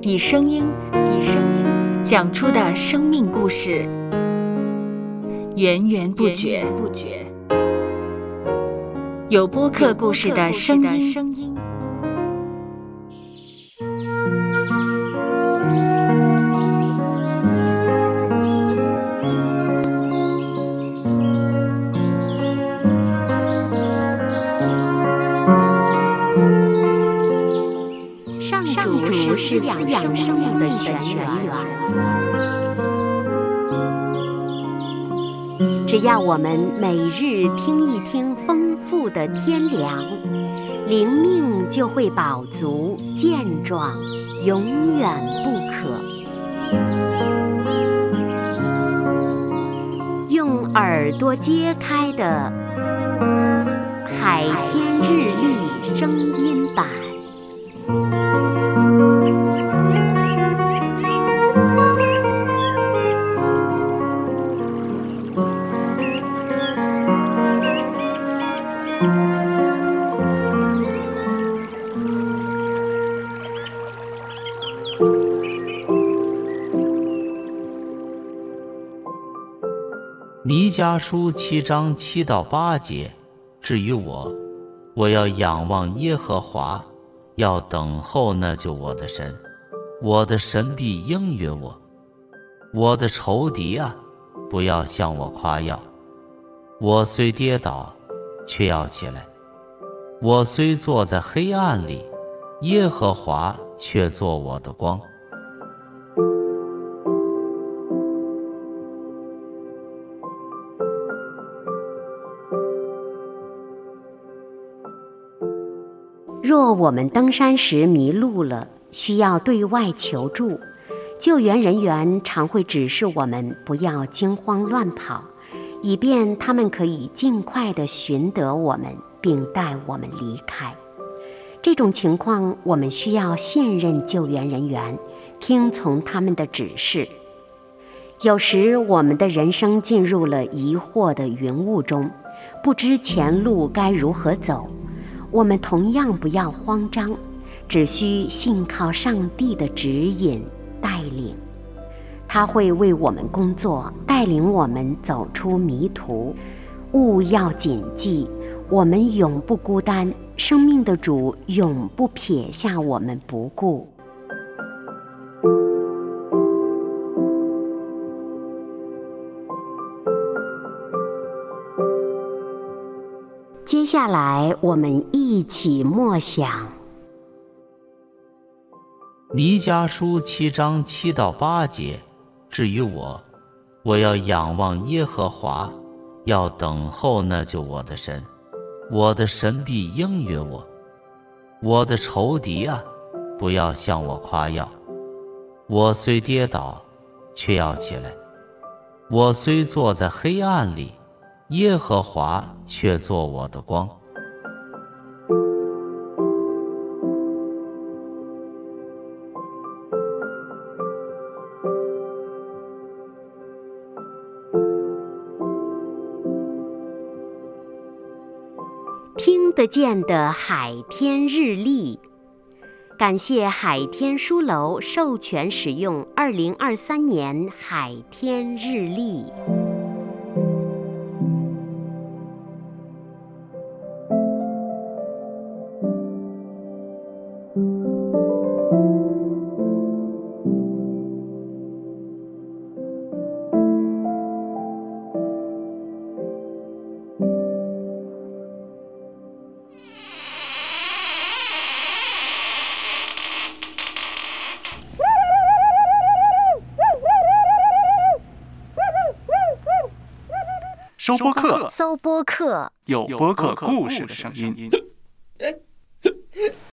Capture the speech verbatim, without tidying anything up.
以声音，以声音讲出的生命故事，源源不绝。不绝有播客故事的声音。 上主是滋养生命的泉源，只要我们每日听一听丰富的天粮，灵命就会饱足健壮，永远不渴。用耳朵揭开的海天日历声音版。 弥迦书七章七到八节，至于我，我要仰望耶和华，要等候那救我的神，我的神必应允我。我的仇敌啊，不要向我夸耀。我虽跌倒，却要起来；我虽坐在黑暗里，耶和华却做我的光。 若我们登山时迷路了，需要对外求助，救援人员常会指示我们不要惊慌乱跑，以便他们可以尽快地寻得我们，并带我们离开。这种情况，我们需要信任救援人员，听从他们的指示。有时我们的人生进入了疑惑的云雾中，不知前路该如何走，我们同样不要慌张，只需信靠上帝的指引带领，他会为我们工作，带领我们走出迷途。务要谨记，我们永不孤单，生命的主永不撇下我们不顾。接下来我们一起默想弥迦书七章七到八节，至于我，我要仰望耶和华，要等候那救我的神，我的神必应允我。我的仇敌啊，不要向我夸耀。我虽跌倒，却要起来；我虽坐在黑暗里，耶和华却做我的光。 听得见的海天日历，感谢海天书楼授权使用二零二三年海天日历。 收播客， 搜播客， 有播客故事的声音。